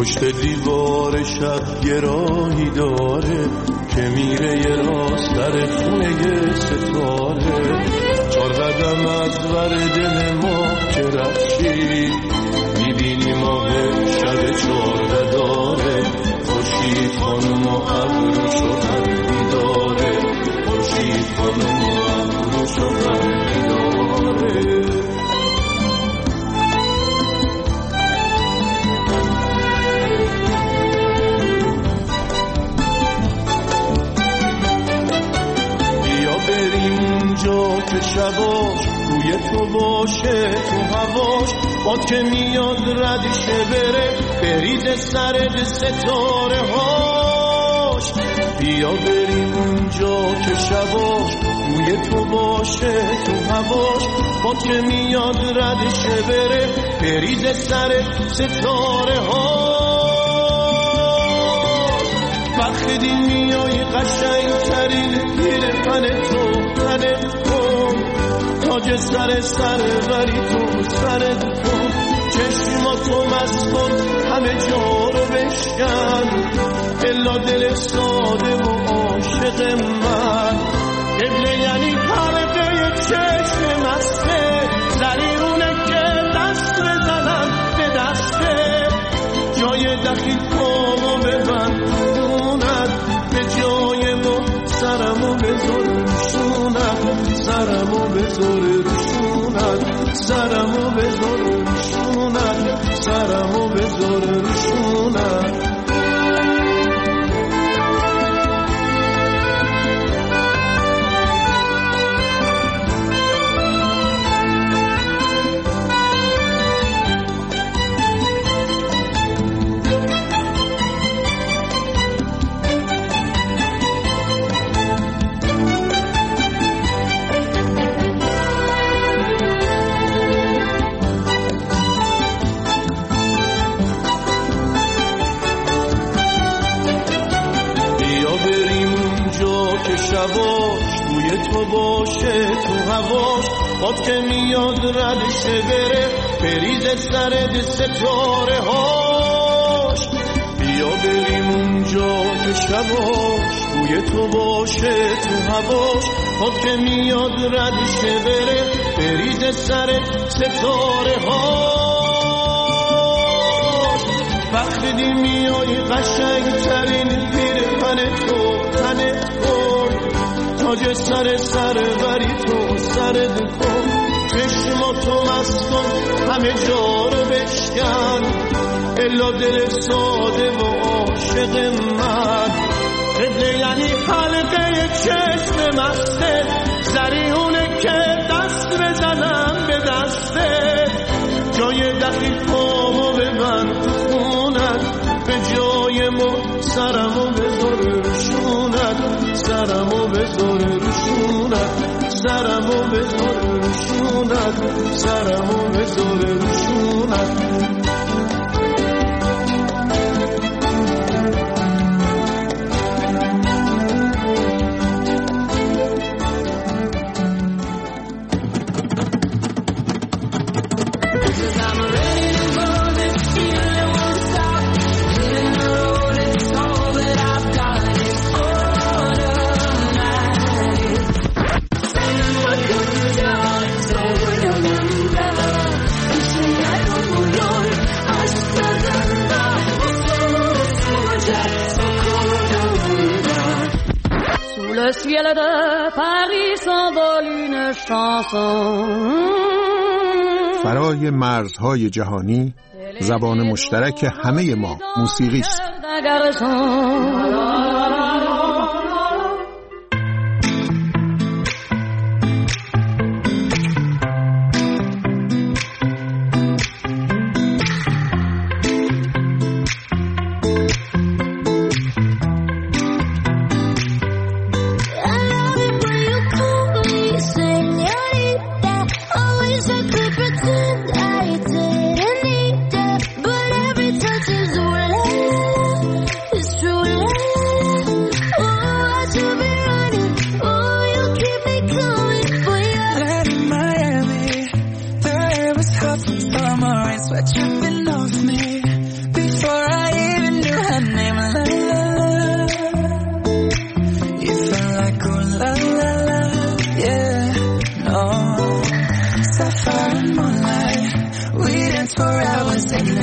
پشت دیوار شب یه راهی داره که میره یه راستر خونه یه ستاره. 4 قدم از ور دل ما که رفشی میبینی ماه شب 14 داره. خورشید خانم و ابروش و قلبی داره. خورشید خانم و ابروش و قلبی داره. که شباش روی تو باشه تو هواش باد که میاد ردشه بره بریز سرد ستاره هاش. بیا بریم اونجا که شباش روی تو باشه تو هواش باد که میاد ردشه بره بریز سرد ستاره هاش. وقتی میای قشنگ ترین پیرهن تو تنت کن تاج سر وری تو سرت کن. چشماتو مست کن همه جا رو بشکن الا دل ساده و عاشق من. قبله یعنی حلقه چشم مسته زریونه که دست بزنم به دسته. جای دخیل پامو ببند به جای ما سرمو بذار روشونم. سرمو بذار روشونم. سرمو بذار روشونم. سرمو بذار روشونم. شباش روی تو باشه تو هواش باد که میاد ردشه بره بریز سرد ستاره هاش. بیا بریم اونجا که شباش روی تو باشه تو هواش باد که میاد ردشه بره بریز سرد ستاره هاش. وقتی میای قشنگ ترین پیرهن تو تنت کن تاج سر وری تو سرت کن. چشماتو مست کن همه جا رو بشکن الا دل ساده و عاشق من. قبله یعنی حلقه چشم مسته زریونه که دست بزنم به دسته. جای دخیل پامو ببند خونت به جای ما سرمو بذار روشونت. سرمو بذار روشونت. سرمو بذار روشونت. سرمو بذار روشونت. Le ciel de Paris s'envole une chanson. فرای مرزهای جهانی زبان مشترک همه ما موسیقی است.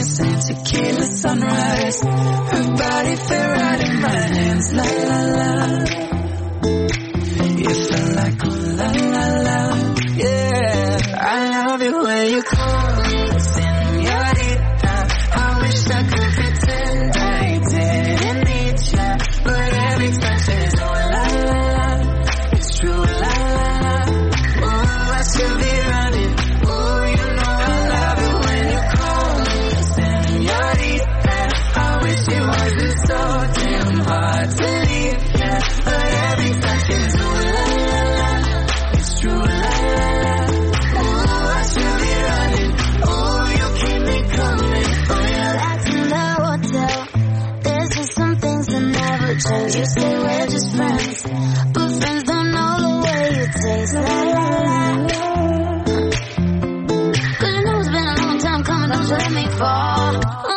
same tequila sunrise. Her body fit right in my hands, la la la. You feel like ooh la la la, yeah. I love it when you call me señorita. I wish I could pretend I didn't need ya, but every touch is oh la la la. It's true la la la. Oh, I should be running. Oh, you know I love it when you call me señorita. I wish it wasn't so damn hard to leave ya, but every touch is oh la la la. It's true la la la. Oh, I should be running. Oh, you keep me coming. Oh, yeah. Back in the hotel, there's just some things that never change. You say we're just friends, but friends don't know the way you taste. La la la. 'Cause you know it's been a long time coming, don't you let me fall.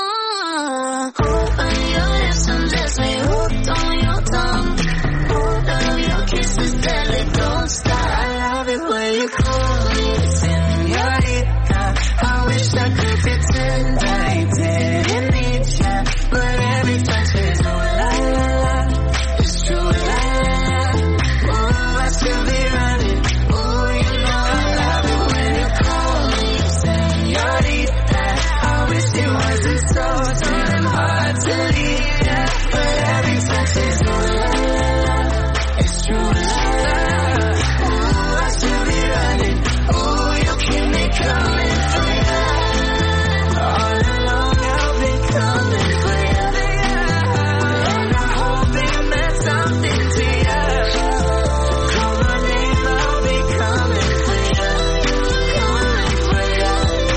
On your lips, undress me, hooked on your tongue. Love your kisses, deadly, don't stop. I love it when you call me señorita. I wish I could pretend I didn't need ya, but every touch is oh la la la. It's true la la la. Oh, I should be running. Oh, you know I love it when you call me señorita. I wish it wasn't so damn hard to leave ya, but every touch is oh la la la. It's true la la la. Oh, I should be running. Oh, you keep me coming for ya. All along I've been coming for ya, and I hope it meant something to ya. Call my name, I'll be coming for ya, coming for ya.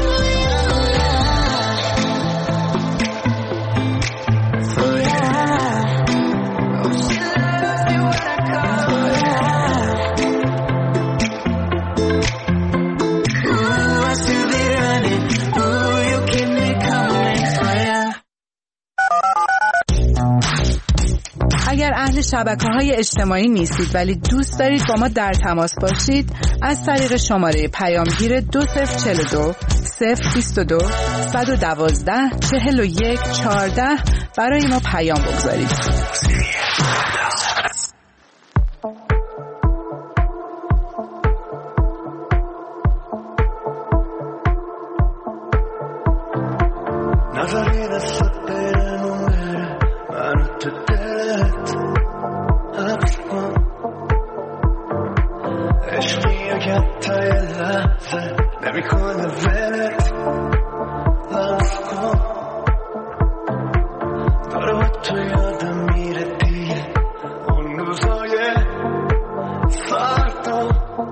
For ya. Oh, she loves me when I call ya. Ooh, I should be running. Ooh, you keep me coming for ya. اگر اهل شبکه‌های اجتماعی نیستید ولی دوست دارید با ما در تماس باشید، از طریق شماره پیامگیر 2042 022 112 41 14 برای ما پیام بگذارید. نذاری دستت برمون بره منو تو دلت حبس کن عشقی که تا یه لحظه نمیکنه ولت لمس کن داره با تو یادم میره دیگه اون روزای فردا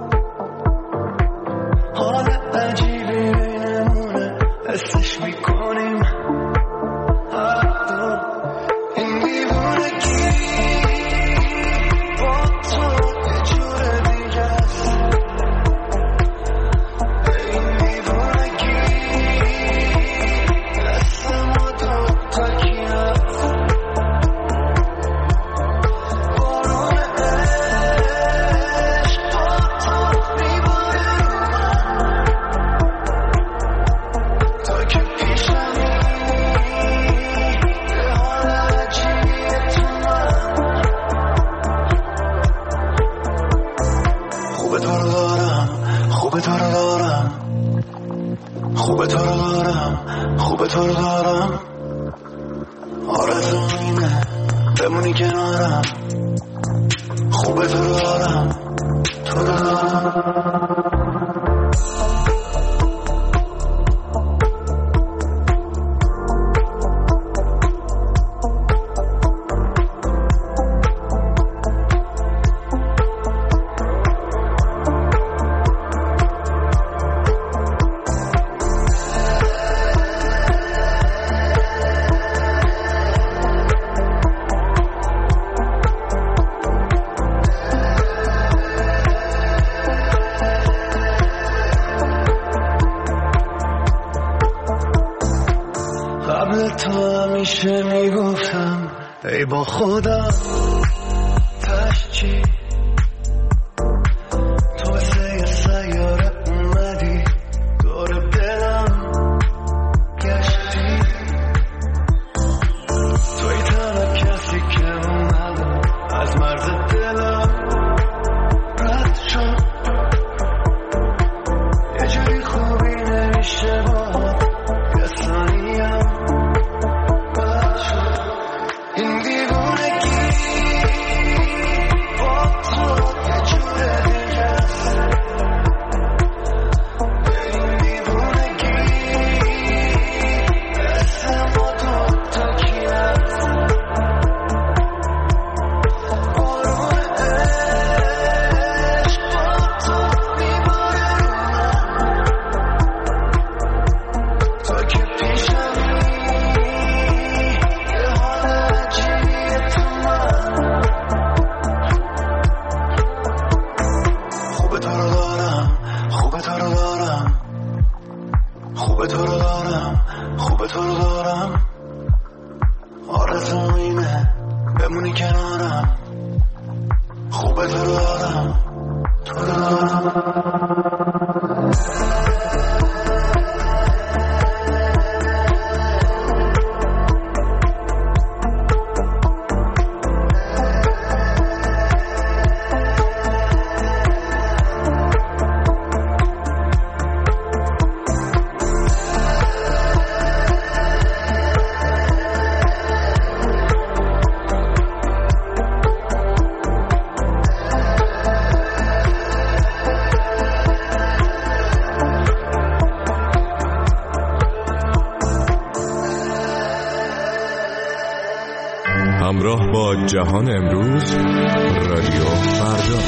حال عجیبی بینمونه حسش میکنیم حتی این دیوونگی با تو یه جور دیگه است این دیوونگی دست ما دوتا کی هست بارون عشق با تو میباره تو که پیشمی یه حال عجیبیه تو من خوبه تو رو دارم خوبه تو رو دارم خوبه تو رو دارم خوبه تو رو دارم آرزوم اینه بمونی کنارم خوبه تو رو دارم تو رو دارم قبل تو همیشه میگفتم ای با خدا تشچی تو مثل یه سیاره اومدی دور دلم گشتی همراه با جهان امروز، رادیو فردا.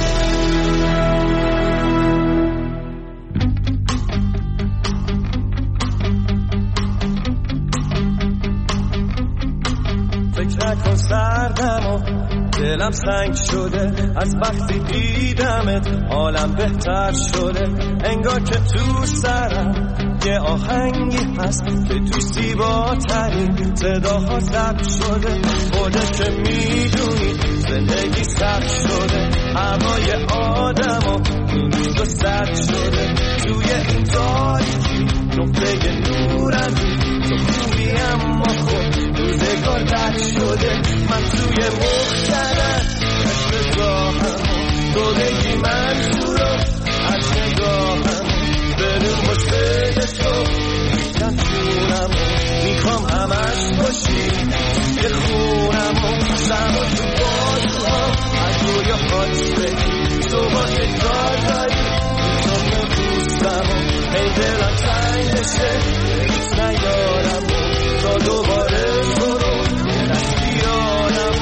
فکر نکن سردم و دلم سنگ شده، از وقتی دیدمت حالم بهتر شده. انگار که تو سرم یه آهنگی هست که تو زیباترین صداها ضبط شده. خودت که میدونی زندگی سخت شده، هوای آدم و این روزا سرد شده. توی این تاریکی نقطه نور از تو خوبی، اما خود روزگار بد شده. من توی مختلف عشق راهم، تو بگی منظورم از نگاهم. بریم خوش بده تو میکن جونم، میخوام همش باشی یه خونم و سما تو بازوها از روی خاک بگی. تو باشه کار داری تو دوستم و ای دلم تنگ بشه دوست نیارم تا دوباره تو رو دست بیارم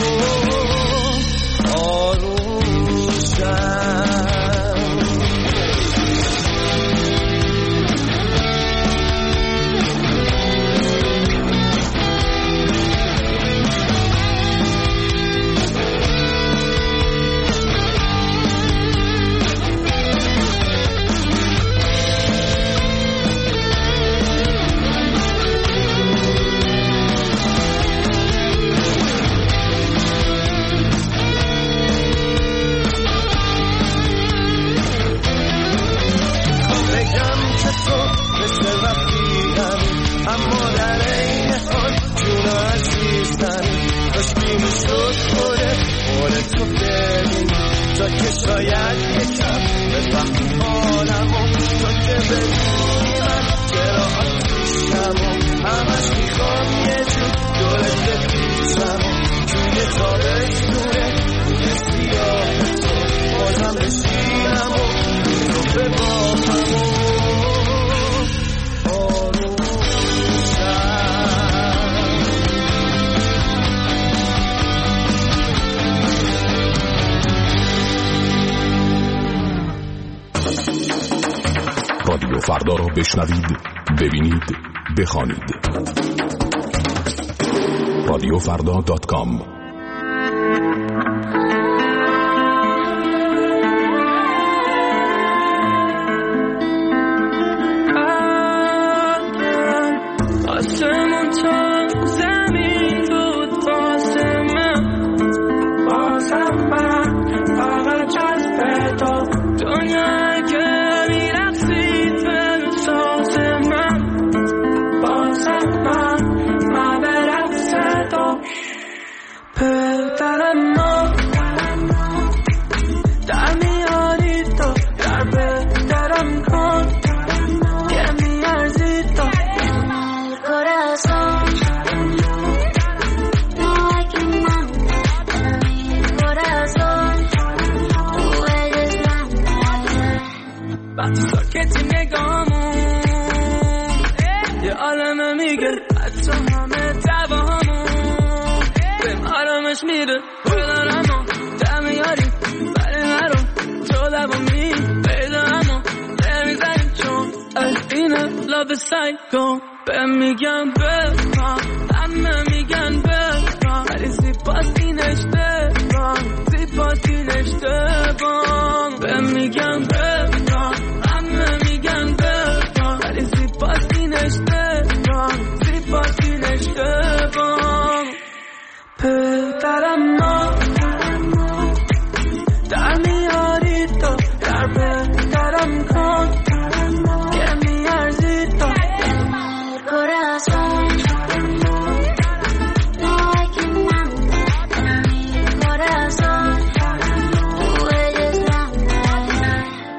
آروم شم. اما در این حال جون عزیزتری داشتی میشد خوره تو ببینی، تا که شاید یکم بفهمی حالمو. تا که بدونی من چرا آتیشم و همش میخوام یه جور دورت بپیچم و توی تابستونه روی سیاه تو بازم بشینم و رو ببافم و رادیو فردا رو بشنوید، ببینید، بخوانید. رادیوفردا.com. میگم بفهم، همه میگن بفهم، ولی زیباست این اشتباه، زیباست این اشتباه. به میگم بفهم، همه میگن بفهم، ولی زیباست این اشتباه، زیباست این اشتباه. پدرم ما در میاری تو در بهترم کن که میارزی تو corazón, no hay quien mande en mi corazón, tú eres la mía.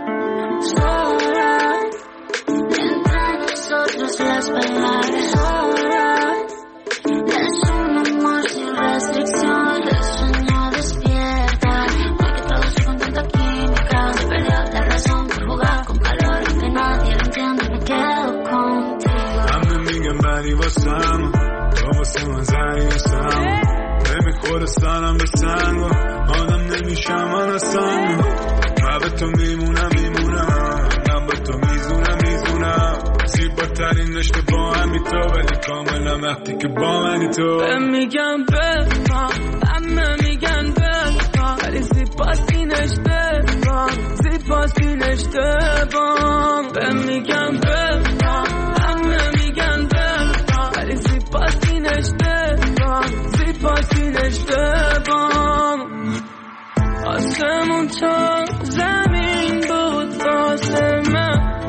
Sobran entre nosotros las palabras, sobran. Es un amor sin restricción, el sueño despierta, porque todo se contenta química, se perdió la razón por jugar con calor, que nadie lo entiende, me quedo contigo. ولی واسم تو واسه من زنی هستم خور سرم به سنگ آدم نمیشم من اصلا من به تو میمونم من به تو میزونم زیباترین رشته با همی تو ولی کاملا وقتی که با منی تو میگم بفهم همه میگن بفهم ولی زیباترین اشتباه زیباترین اشتباه میگم بفهم همه میگن بفهم ولی زیباترین اشتباه زیباترین اشتباه آسمون تا زمین بود واسه من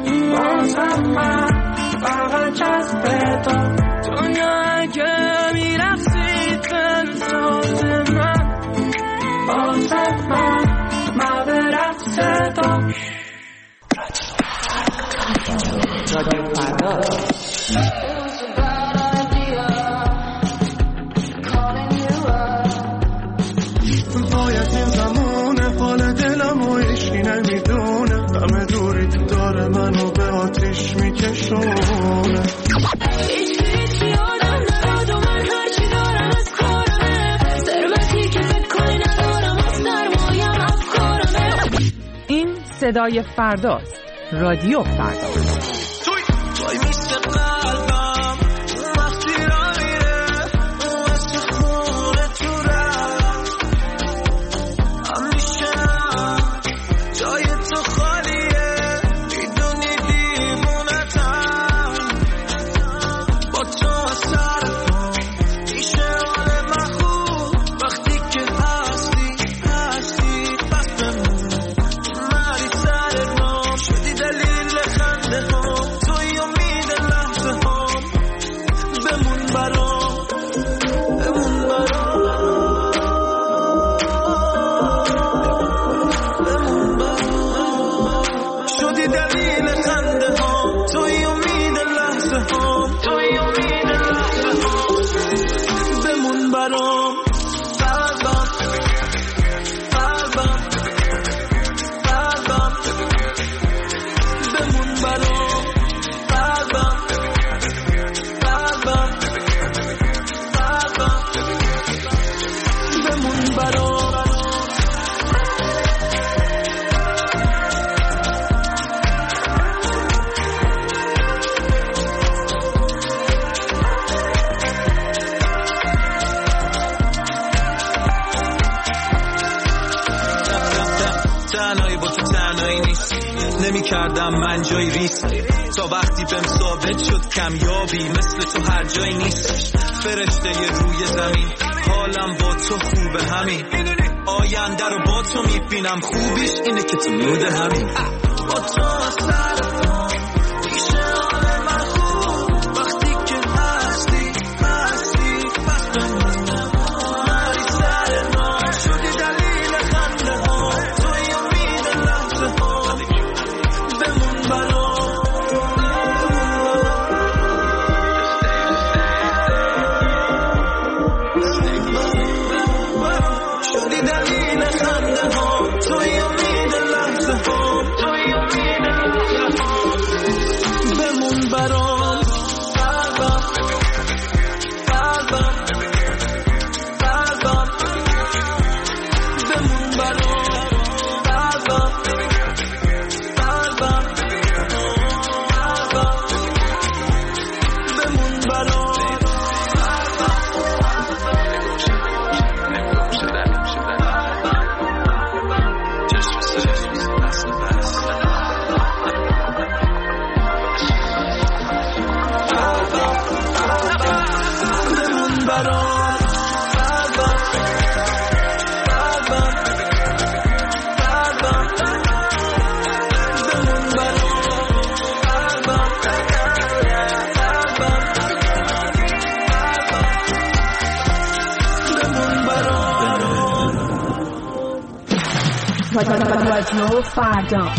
فقط جذب تو دنیا اگه میرفتی بساز من واسه من به رفت تو رادیو فردا باید این زمونه حال دلم و عشقی نمیدونه همه دوری داره منو به آتیش میکشونه هیچ یادم نبود و من هرچی دارم از کارمه ثروتی که فکر کنی ندارم از سرمایم افکارمه این صدای فرداست. رادیو فردا. توی میشه قلبم وقتی را میره واسه خونه تو رفت همیشه جای تو خالیه میدونی دیوونتم با تو سرم میشه حال من خوب وقتی که هستی بس بمون مری سر ما شدی دلیل خنده هم توی امید لحظه هم بمون برام شدی دلیل خنده هم توی امید لحظه هم بمون برام قلبم بمون برام قلبم بمون برام تنهایی با تو تنهایی نیست نمی کردم من جای ریست تا وقتی بهم ثابت شد کمیابی مثل تو هر جایی نیست فرشته روی زمین حالم با تو خوبه همین آینده رو با تو میبینم خوبیش اینه که تو مود همین با تو سر میشه حال من خوب وقتی که هستی بس بمونم مری سر ما شدی دلیل خنده ها توی امید لحظه ها بمون برام شدی دلیل خنده ها توی امید لحظه ها بمون برام قلبم بمون برام قلبم بمون برام رادیو فردا.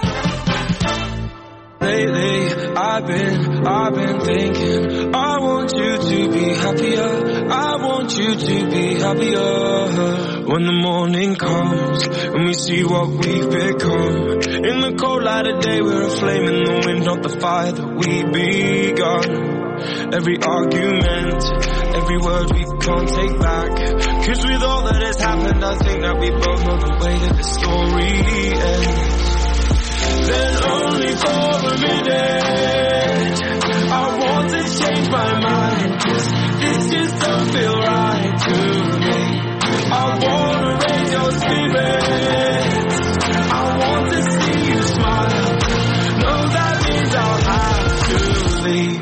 Lately, I've been thinking I want you to be happier I want you you to be happier. When the morning comes and we see what we've become, in the cold light of day we're a flame in the wind, not the fire that we begun. Every argument, every word we can't take back, 'cause with all that has happened I think that we both know the way that the story ends. Then only for a minute I want to change my mind, 'cause this just don't feel right to me. I wanna raise your spirits, I want to see you smile. No, that means I'll have to leave.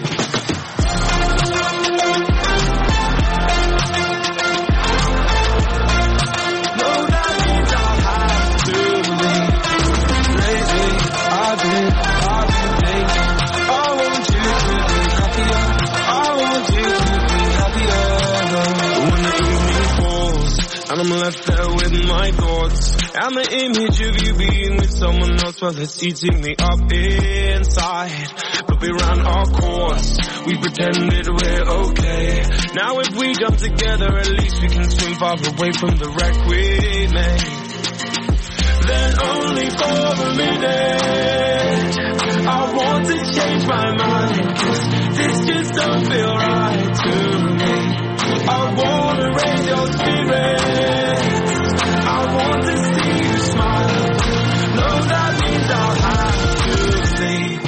No, that means I'll have to leave. Lately, I've been thinking, I want you to be happier, I want you to be happier. When the evening falls and I'm left there with my thoughts, and the image of you being with someone else, well, it's eating me up inside. But we ran our course, we pretended we're okay. Now if we jump together, at least we can swim far away from the wreck we made. Then only for a minute I want to change my mind, 'cause this just don't feel right to me. I wanna raise your spirits, I want to see you smile. No, that means I'll have to leave.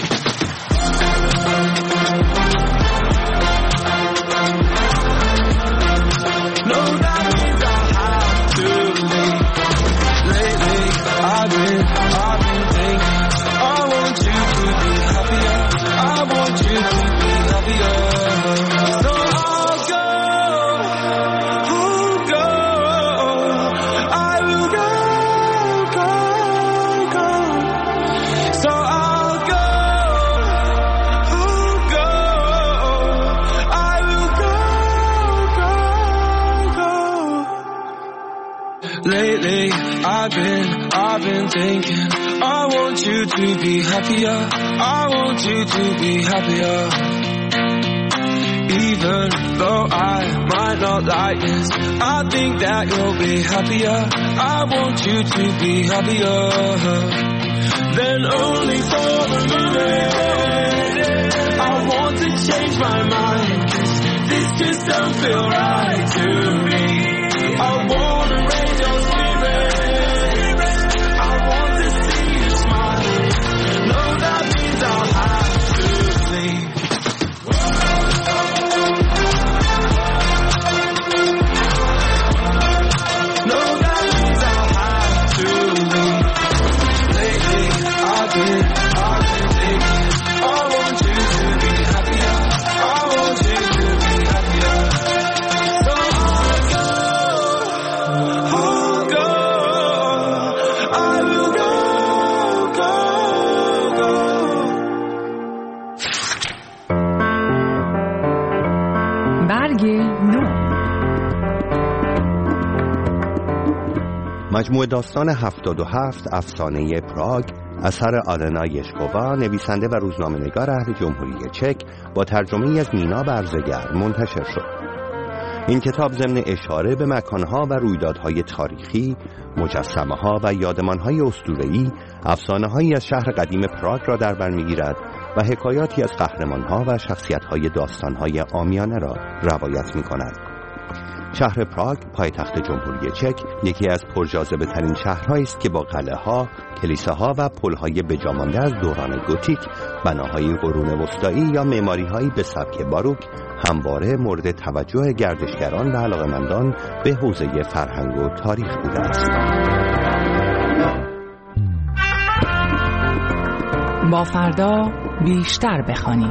No, that means I'll have to leave. Lately, I've been thinking, I want you to be happier, I want you to be happier. So I'll go, I will go. So I'll go, I will go. Lately, I've been thinking, I want you to be happier, I want you to be happier. Even though I might not like this, I think that you'll be happier, I want you to be happier. Then only for a minute I want to change my mind, 'cause this just don't feel right to me. I wanna raise your spirits, I want to see you smile. No, that means I'll have to leave. No, that means I'll have to leave. Lately, I've been thinking, I want you to be happier, I want you to be happier. So I'll go, I will go. برگ نو. مجموعه داستان 77 افسانه پراگ اثر آلنا یشکووا، نویسنده و روزنامه‌نگار اهل جمهوری چک، با ترجمه از مینا برزگر منتشر شد. این کتاب ضمن اشاره به مکانها و رویدادهای تاریخی، مجسمه‌ها و یادمان‌های اسطوره‌ای، افسانه‌هایی از شهر قدیم پراگ را در بر می‌گیرد و حکایاتی از قهرمان‌ها و شخصیت‌های داستان‌های عامیانه را روایت می‌کند. شهر پراگ، پایتخت جمهوری چک، یکی از پرجاذبه‌ترین شهرهایی است که با قلعه‌ها، کلیساها و پل‌های بجامانده از دوران گوتیک، بناهای قرون وسطایی یا معماری‌هایی به سبک باروک همواره مورد توجه گردشگران و علاقه‌مندان به حوزه فرهنگ و تاریخ بوده است. با فردا بیشتر بخوانیم.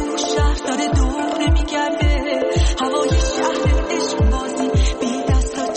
هوای شهر عشق بازی بی دست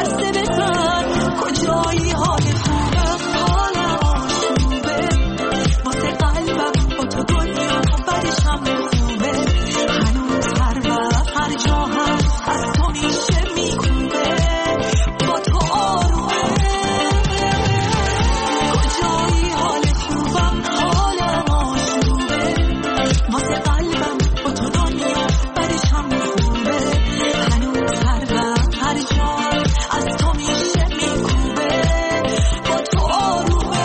دست بزن کجایی حال خوبم حالم آشوبه واسه قلبم با تو دنیا بعدش هم خوبه هنوز هر وقت هر جا هست از تو میشه میکوبه با تو آرومه کجایی حال خوبم حالم آشوبه واسه قلبم با تو دنیا بعدش هم خوبه هنوز هر وقت هر جا از تو میشه میکوبه با تو آرومه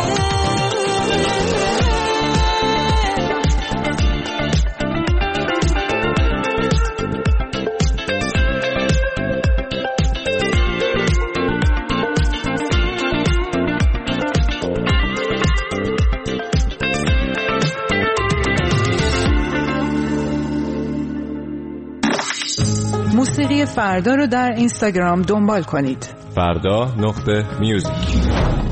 موسیقی فردا رو در اینستاگرام دنبال کنید. فردا.music.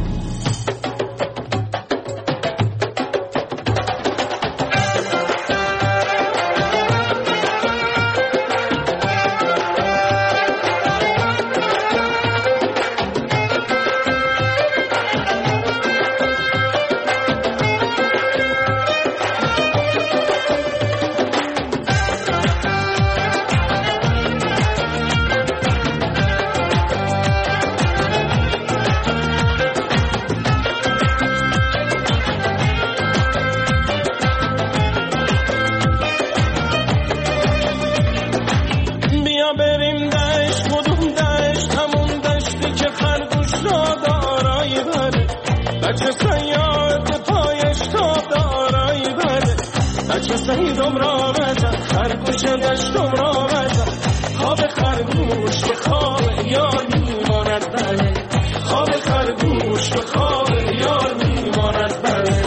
سیدم را بزن خرگوش دشتم را بزن خواب خرگوش به خواب یار میماند بله خواب خرگوش به خواب یار میماند بله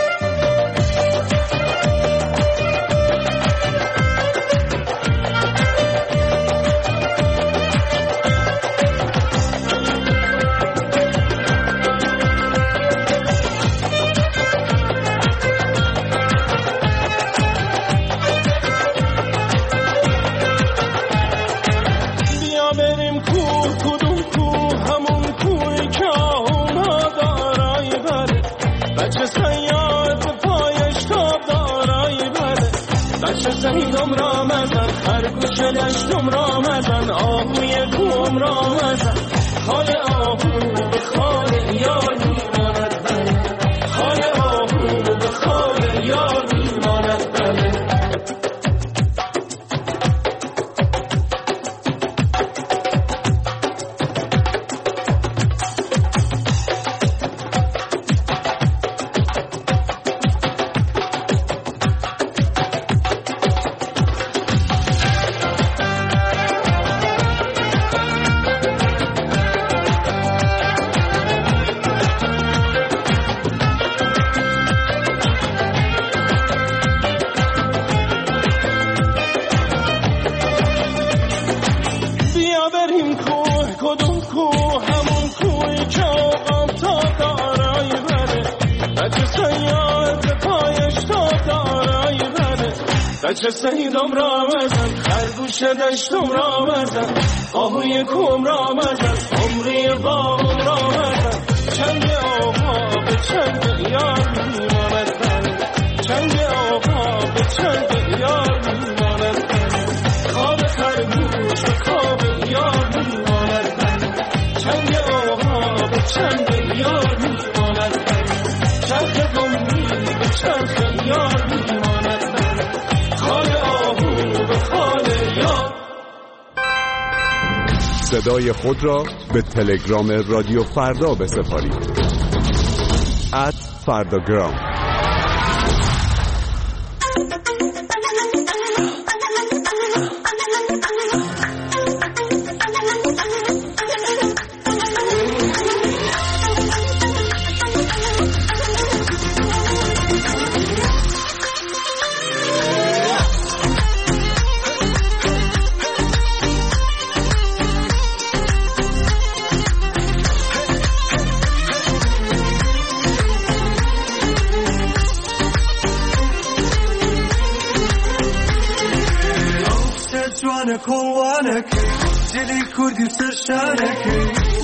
سیدم را مزن خرگوش دشتم را مزن آهوی کوم را مزن خال آهو به خال یار میماند بله خال آهو به خال یار میماند بله بچه سیدم را مزن خرگوش دشتم را مزن آهوی کوم را مزن عمری باغم را مزن چنگ آقا به چنگ یار میماند بله چنگ آقا به چنگ یار میماند بله خواب خرگوش به خواب یار میماند بله چنگ آقا به چنگ یار میماند بله چرخ گمی به چرخ یار میماند بله خال آهو به خال یار. صدای خود را به تلگرام رادیو فردا بسپارید @فرداگرام. جوانك هوانك جلي كردي وسرشانك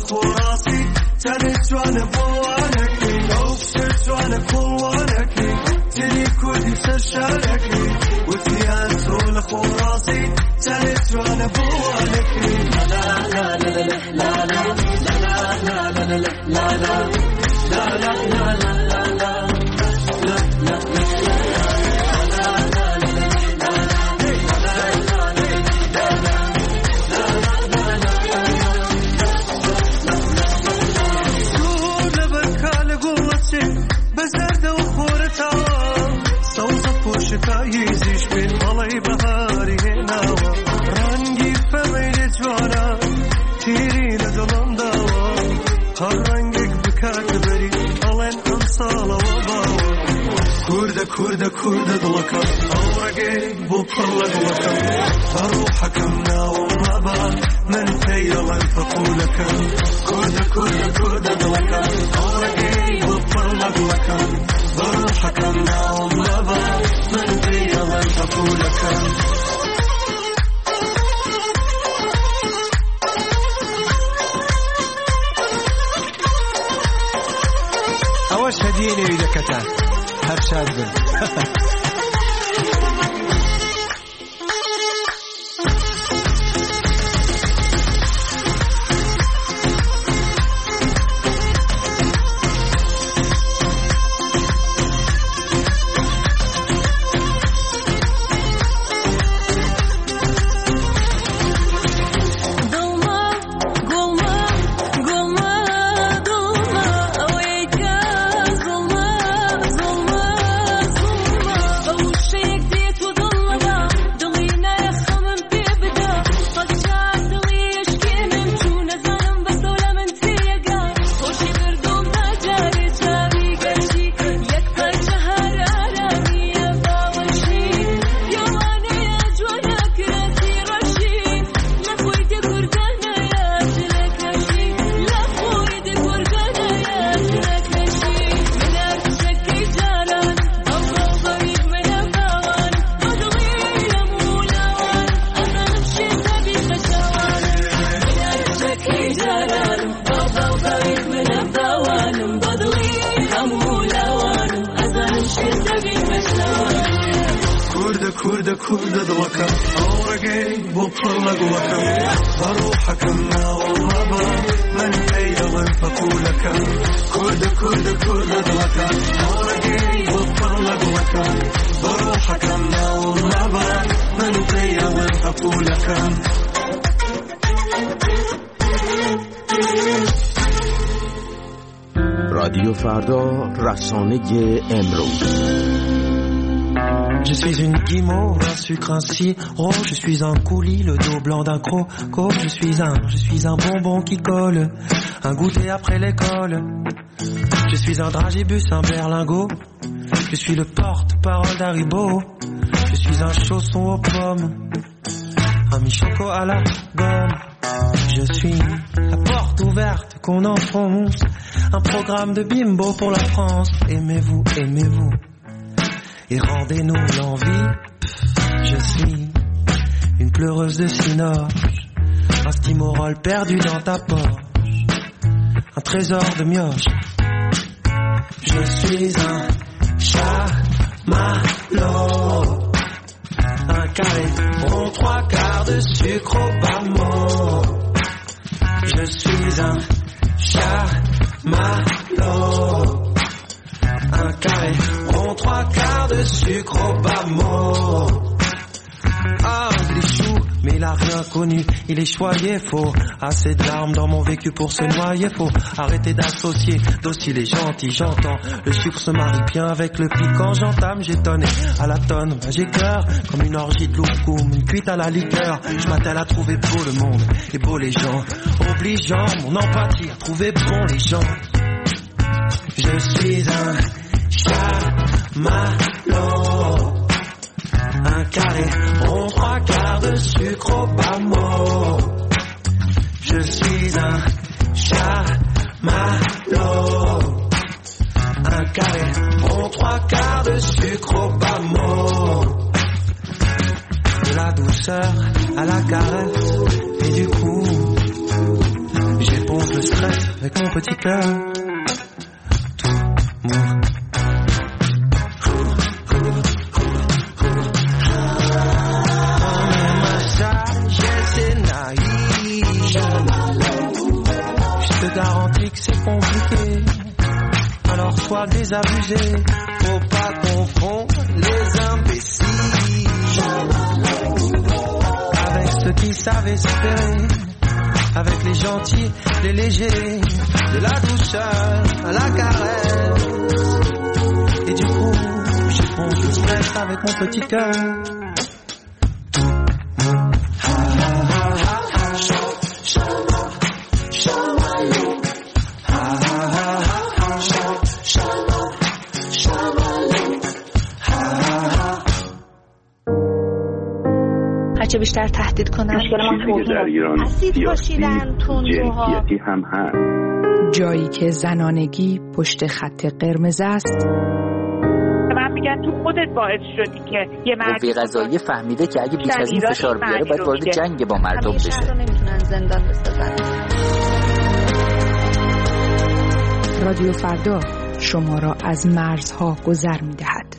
خراسي تلت وانا بوانكي وفشت وانا كوانكي تري كودي سشاركي وفيها سول خراسي تلت وانا بوانكي لا لا لا لا لا لا لا لا لا لا لا لا لا لا شتاییزیش بین بالای بهاری هنوا رنگی فمیل جوانا تیری ندلم داوا هر رنگی بکات بری آلن انصالا و باوا کرده کرده کرده دلکم آورگی بپرل دلکم فروحکم ناو مبا من تیلن فقولکم کرده کرده کرده دلکم آورگی بپرل دلکم فروحکم ناو مبا من تيلن فقولكم أوش هديني إذا كتان هر شاب كرد كرد دلكم أورجي بطل جوكم فروحكم ناومبا من تيلن فقولكم كرد كرد كرد دلكم أورجي بطل جوكم فروحكم ناومبا من تيلن فقولكم رادیو فردا، رسانه امروز. Je suis une guimauve, un sucre, un sirop. Je suis un coulis, le dos blanc d'un croco. Je suis un bonbon qui colle, un goûter après l'école. Je suis un dragibus, un berlingot. Je suis le porte-parole d'Haribo. Je suis un chausson aux pommes, un mi-choco à la gomme. Je suis la porte ouverte qu'on enfonce, un programme de bimbo pour la France. Aimez-vous, aimez-vous et rendez-nous l'envie. Je suis une pleureuse de cinoche, un stimorol perdu dans ta poche, un trésor de mioche. Je suis un chamallow, un carré rond, 3/4 de sucre au bas-mot. Je suis un chamallow, un carré rond, 3/4 de sucre au bas-mot. Ah, Glichou, mais il a rien connu, il est choyé, faux. Assez de larmes dans mon vécu pour se noyer, faut arrêter d'associer docile et gentil, j'entends. Le sucre se marie bien avec le piquant, j'entame, j'étonne à la tonne, bah j'ai cœur comme une orgie de loukoum, une cuite à la liqueur. Je m'attelle à trouver beau le monde et beau les gens, obligeant mon empathie à trouver bon les gens. Je suis un chamallow, un carré rond, 3/4 de sucre au bas-mot. Je suis un chamallow, un carré rond, 3/4 de sucre au bas-mot. De la douceur à la caresse et du coup j'éponge le stress avec mon petit cœur. Tout m'ouvre. Je te garantis que c'est compliqué. Alors sois désabusé. Faut pas confondre les imbéciles avec ceux qui savent espérer. Avec les gentils, les légers, de la douceur à la caresse. Et du coup, j'éponge le stress avec mon petit cœur. هرچه بیشتر تهدید کنن اسید پاشیدن تندروها هم هست. جایی که زنانگی پشت خط قرمز است. من میگن تو خودت باعث شدی که یه مرد قوه قضاییه فهمیده که اگه بیش از این فشار بیاره باید وارد جنگ با مردم بشه. شهر رو نمیتونن زندان بسازن. رادیو فردا شما را از مرزها گذر میدهد.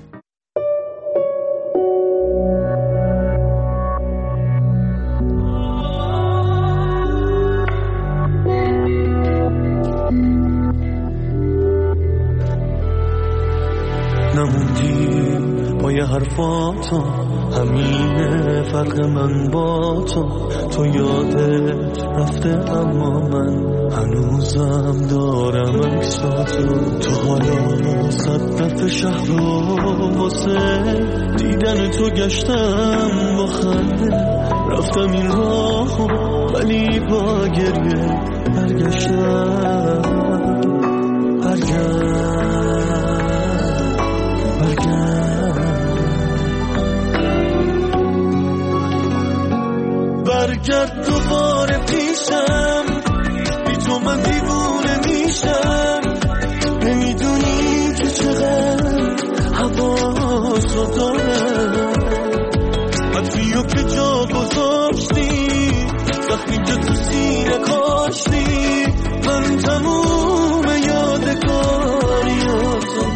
نموندی با یه حرفاتو، همینه فرق من با تو یادت رفته اما من هنوزم دارم عکساتو. تو حالا 100 دفعه شهر رو واسه دیدن تو گشتم با خنده، رفتم این راهو ولی با گریه برگشتم. برگرد دوباره پیشم، بی تو من دیوونه میشم. نمیدونی که چقدر حواسو دارم، حرفیو که جا گذاشتی، وقتی که تو سینه کاشتی، من تموم یادگاریاتو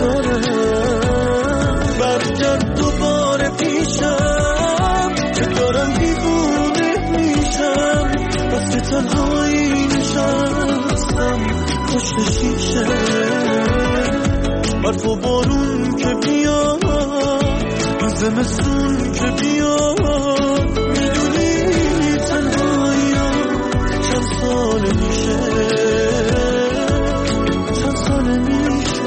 دارم. برگرد دوباره پیشم که دارم دیوونه میشم، بس که تنهایی نشستم پشت شیشه. برف و بارون که بیاد، این زمستون که بیاد، میدونی تنهایی چند سال میشه، چند سال میشه.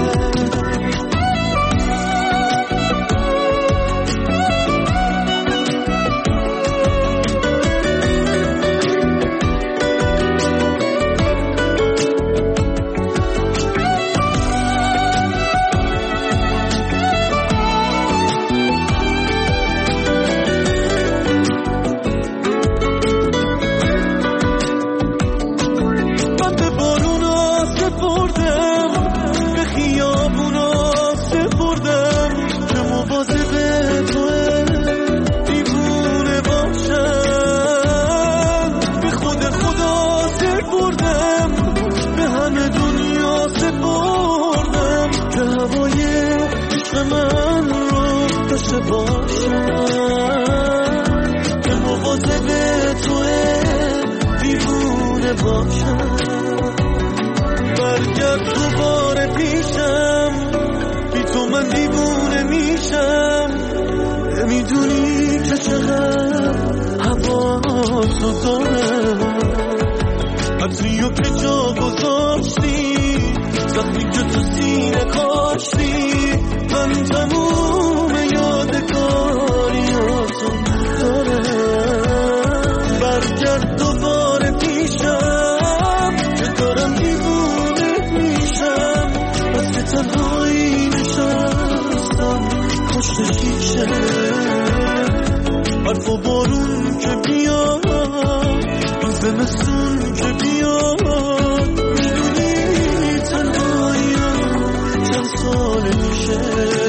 برگرد دوباره پیشم، بی تو من دیوونه میشم. نمیدونی که چقدر حواسو دارم، عطریو که جا گذاشتی، وقتی که تو سینه کاشتی، من تموم یادگاریاتو دارم. برگرد دوباره پیشم که دارم دیوونه میشم، بس که تنهایی نشستم پشت شیشه. برف و بارون که بیاد، این زمستون که بیاد، میدونی تنهایی چند سال میشه.